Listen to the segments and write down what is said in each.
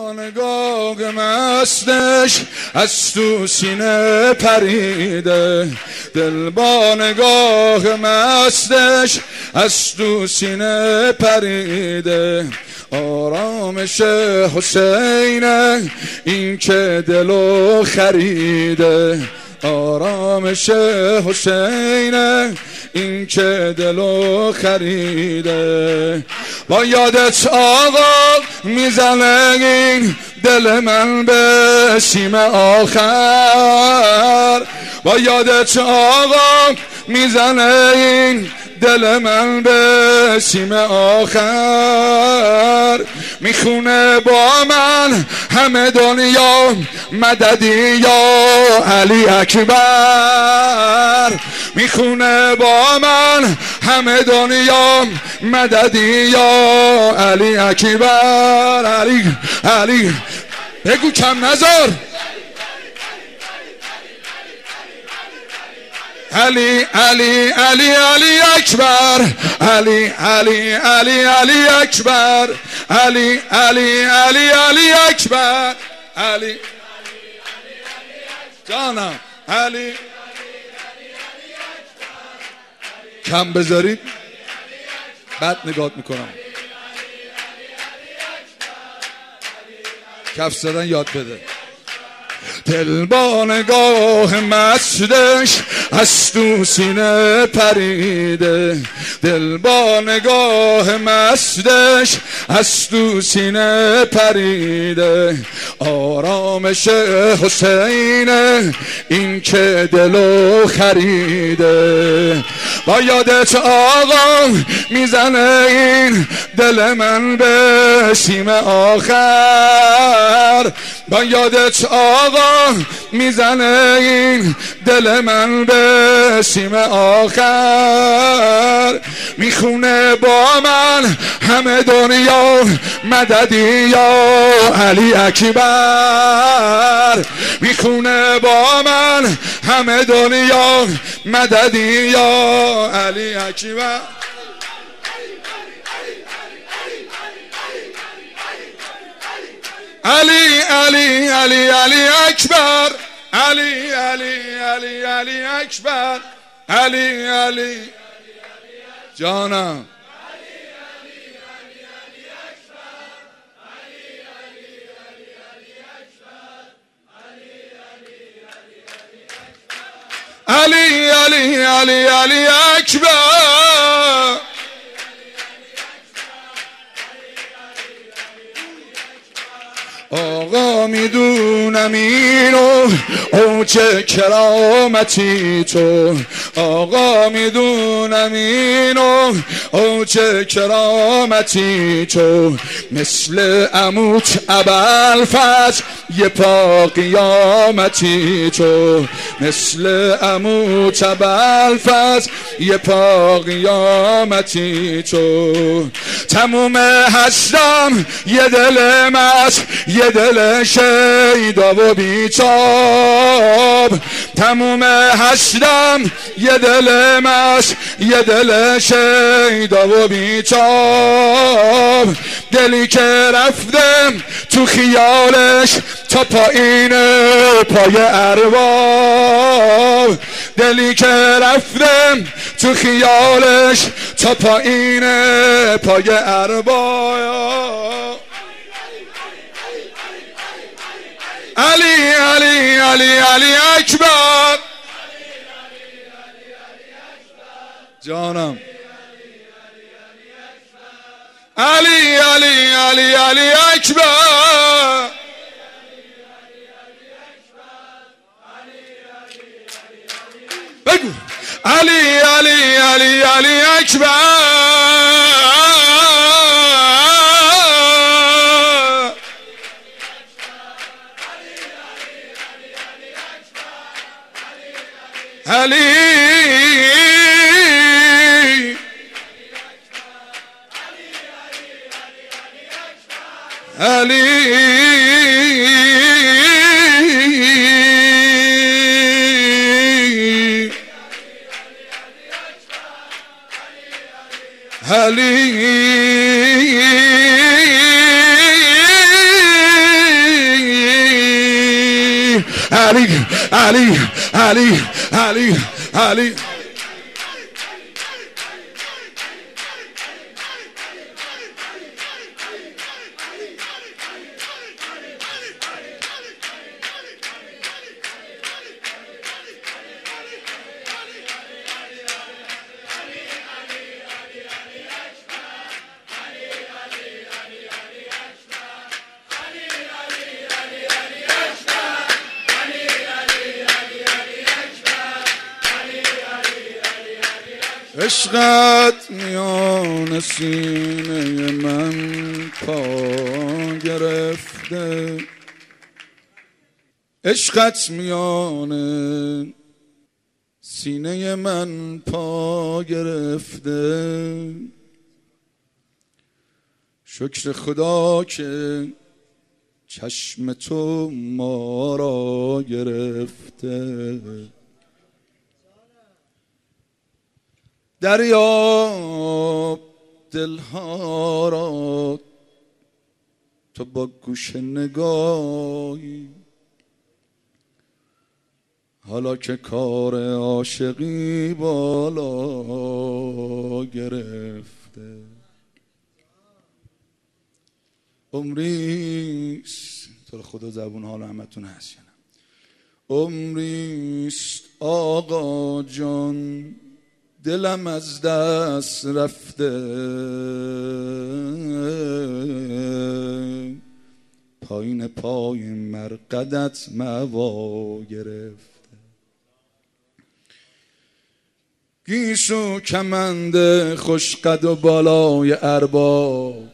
نگاه مستش از تو سینه پریده، دل با نگاه مستش از تو سینه پریده. آرامش حسینه این که دلو خریده، آرامش حسینه این که دلو خریده. با یادت آقا میزنه این دل من به سیم آخر، با یادت آقا میزنه این دل من به سیم آخر. میخونه با من همه دنیا مددی یا علی اکبر، میخونه با من همه دنیا مددی یا علی اکبر. علی علی بگو کم نذار. علی علی علی علی اکبر، علی علی علی علی اکبر، علی علی علی علی اکبر، علی جانم علی. کم بذارید بعد نگات میکنم. کف زدن یاد بده. دل با نگاه مستش از تو سینه پریده، دل با نگاه مستش از تو سینه پریده. آرامش حسینه این که دلو خریده. با یادت آقا میزنه این دل من به سیم آخر، با یادت آقا میزنه این دل من به سیم آخر. میخونه با من همه دنیا مددی یا علی اکبر، میخونه با من همه دنیا مددی یا علی اکبر. علی علی علی علی اکبر، علی علی علی علی اکبر، علی علی جانم. علی علی علی علی اکبر، آقا میدونم اینو او چه کرامتی تو، آقا میدونم اینو او چه کرامتی تو. مثل عموت ابوالفضل یه پا قیامتی تو، مثل عموت ابوالفضل یه پا قیامتی تو. تموم هستم یه دل مست یه دل شیدا و بیتاب، تموم هستم یه دل مست یه دل شیدا و بیتاب. دلی که رفتم تو خیالش تا پایین پای ارباب، دلی که رفتم تو خیالش تا پایین پای ارباب. علی علی علی علی اکبر جانم. علی علی علی علی اکبر، بگو علی علی علی علی اکبر، علی علی علی علی علی علی علی علی. عشقت میان سینه من پا گرفته، عشقت میان سینه من پا گرفته. شکر خدا که چشم تو ما را گرفته. دریاب دلها را تو با گوش نگاهی، حالا که کار عاشقی بالا گرفته. عمریست تو خدا زبون حال همتون هست یا نه؟ عمریست آقا جان دلم از دست رفته، پایین پای مرقدت موا گرفته. گیسو کمند خوش قد و بالای ارباب،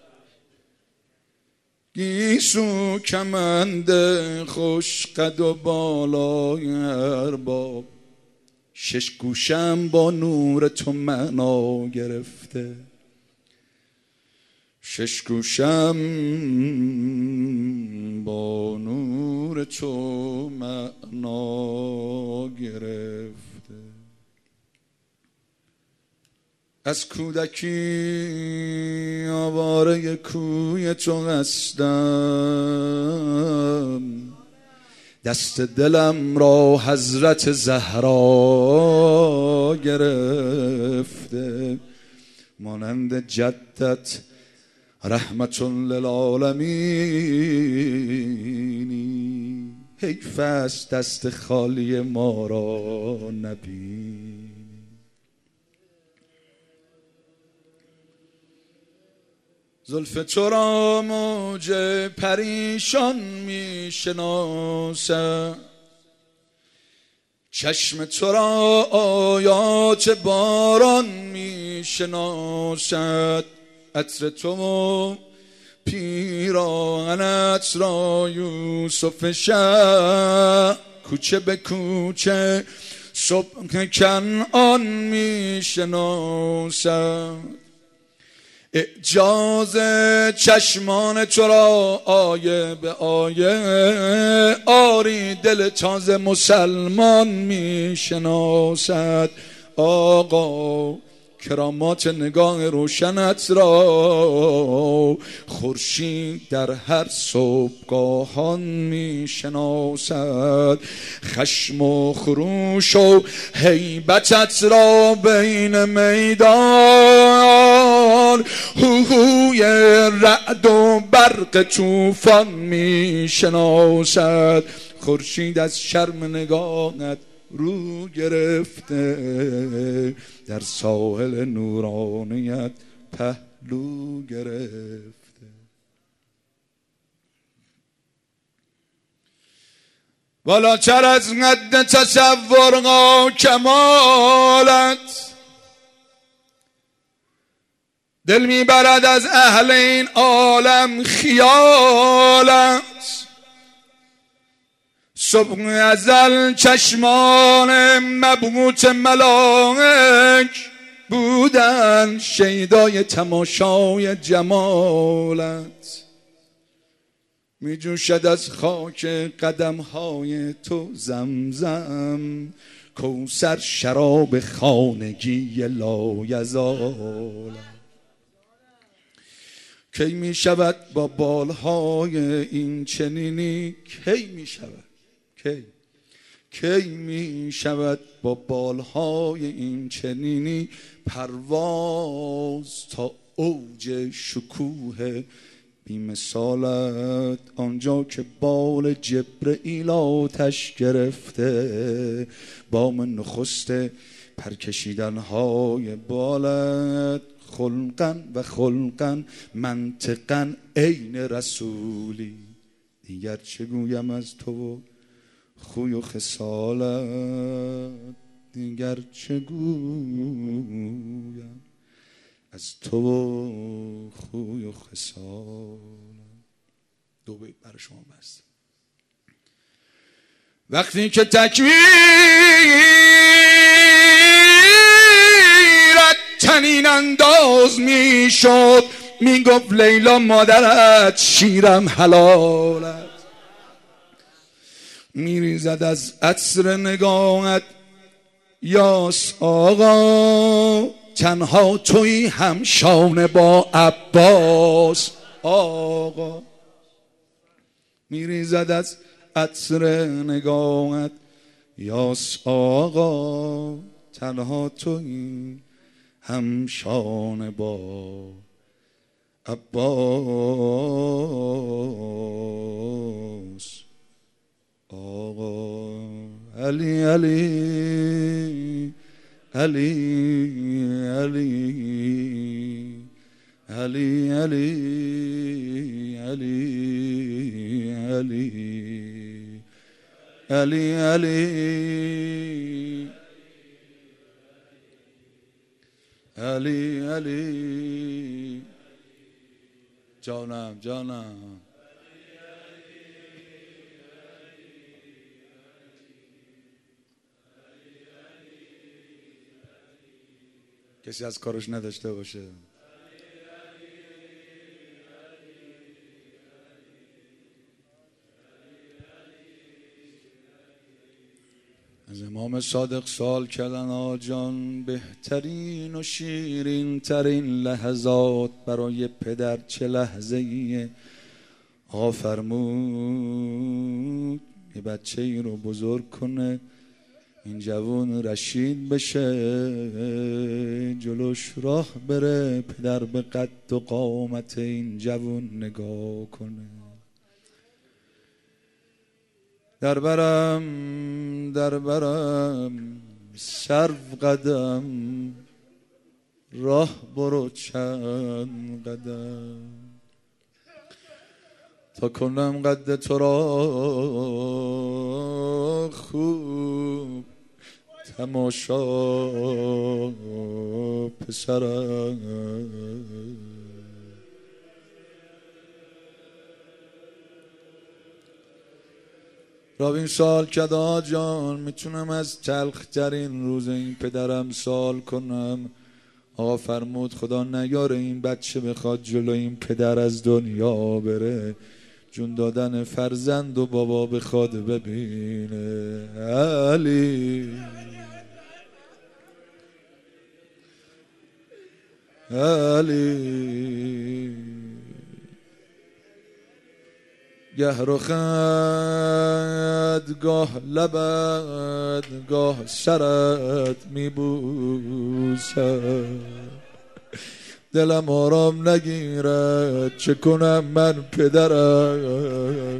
گیسو کمند خوش قد و بالای ارباب. شش گوشم با نور تو معنا گرفته، شش گوشم با نور تو معنا گرفته. از کودکی آواره کوی تو هستم، دست دلم را حضرت زهرا گرفته. مانند جدت رحمت للعالمینی، حیف است دست خالی ما را نبینی. زلف تو را موج پریشان می شناسد، چشم تو را آیات باران می شناسد. عطر تو پیراهنت را یوسف شب، کوچه به کوچه صبح کنعان می شناسد. اعجاز چشمان تو را آیه به آیه، آری دل تازه مسلمان می شناسد. آقا کرامات نگاه روشنت را، خورشید در هر صبحگاهان می شناسد. خشم و خروش و هیبتت را بین میدان، هوی رعد و برق طوفان می شناسد. خورشید از شرم نگاهت رو گرفته، در ساحل نورانیت پهلو گرفته. بالاتر از قد تصور و کمالت، دل میبرد از اهل این عالم خیالت. صبح ازل چشمان مبهوت ملائک بودن شیدای تماشای جمالت. می جوشد از خاک قدمهای تو زمزم، کوثر شراب خانگی لایزالت. کی می شود با بالهای این چنینی، کی می شود، کی می شود با بالهای این چنینی پرواز تا اوج شکوه بی مثالت، آنجا که بال جبرئیل آتش گرفته بام نخست پرکشیدنهای بالت، خلقن و خلقن منطقن عین رسولی، دیگر چه گویم از تو و خوی و خصالت، دیگر چه گویم از تو و خوی و خصالت. دو بیت برای شما بست. وقتی که تکبیرت تنین انداز می شد، می گفت لیلا مادرت شیرم حلالت، می ریزد از عطر نگاهت یاس آقا، تنها تویی هم شانه با عباس آقا، می ریزد از عطر نگاهت یاس آقا، تنها تویی هم شانه با عباس آقا. علی علی علی علی علی علی علی علی علی علی علی جانم جانم. کسی از کارش نداشته باشه. از امام صادق سوال کردن آجان بهترین و شیرین ترین لحظات برای پدر چه لحظه ایه؟ آقا فرمود یه بچه ای رو بزرگ کنه، این جوون رشید بشه، جلوش راه بره، پدر به قد و قامت این جوون نگاه کنه. در برم سرو قدم، راه برو چند قدم، تا کنم قد تو را خوب تماشا پسرم. رابین سال کرد آجان میتونم از تلخترین روز این پدرم سال کنم؟ آقا فرمود خدا نیاره این بچه بخواد جلو این پدر از دنیا بره، جون دادن فرزند و بابا بخواد ببینه. علی علی گه رخت گاه لبت گاه سرت میبوسم، دلم آرام نگیرد چه کنم من پدرم.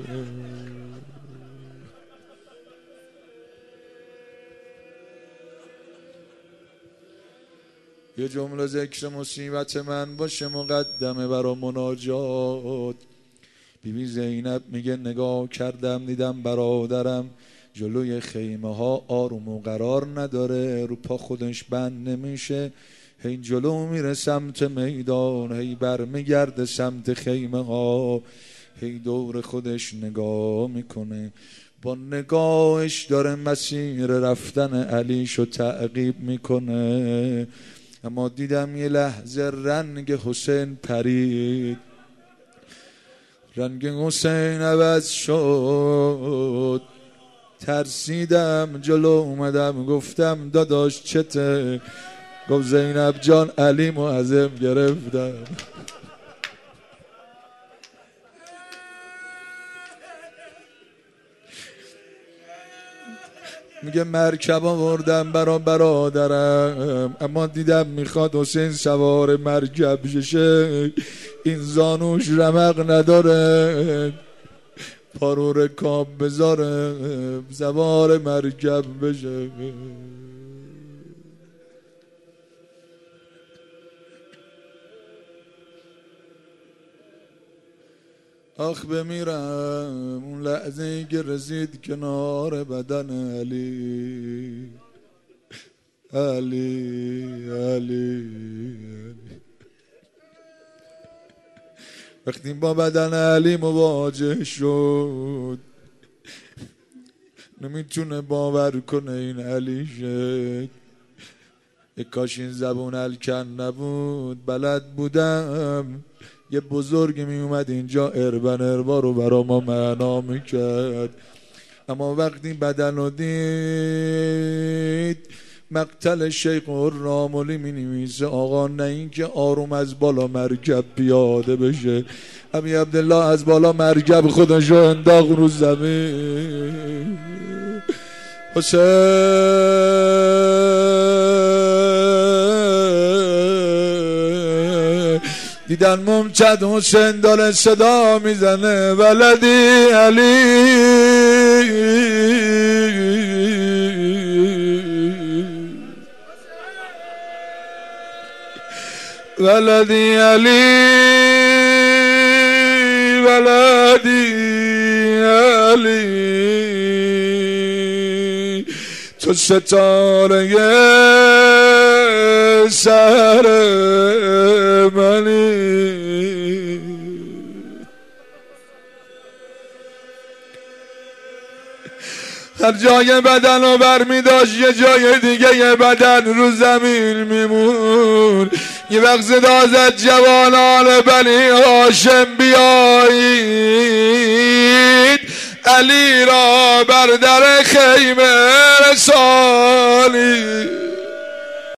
یه جمله ذکر مصیبت من باشه مقدمه برا مناجات. بیبی زینب میگه نگاه کردم دیدم برادرم جلوی خیمه ها آروم و قرار نداره، رو پا خودش بند نمیشه، هی جلو میره سمت میدان، هی برمیگرده سمت خیمه ها، هی دور خودش نگاه میکنه، با نگاهش داره مسیر رفتن علیشو تعقیب میکنه. اما دیدم یه لحظه رنگ حسین پرید، رنگ حسین عوض شد، ترسیدم جلو اومدم گفتم داداش چته؟ گفت زینب جان علی معظم گرفتم. میگه مرکب آوردم برا برادرم، اما دیدم میخواد حسین سوار مرکب بشه، این زانوش رمق نداره، پارو رکاب بذاره سوار مرکب بشه. آخ بمیرم اون لحظه‌ای که رسید کنار بدن علی. علی علی وقتی با بدن علی مواجه شد نمیتونه باور کنه این علی شد. کاش این زبون الکن نبود، بلد بودم یه بزرگ می اومد اینجا اربن اربا رو برا ما معنا میکرد. اما وقتی بدن رو دید مقتل شیخ الراملی می نویسه آقا نه این که آروم از بالا مرکب پیاده بشه، امی عبدالله از بالا مرکب خودشو انداخت رو زمین. دیدن ممچد حسین داره صدا میزنه ولدی علی. ولدی علی ولدی علی تو ستاره سر منی. هر جای بدن رو برمی داشت یه جای دیگه یه بدن رو زمین میمون. یه وقت صدا زد جوانان بنی هاشم بیایید علی را بر در خیمه رسانید.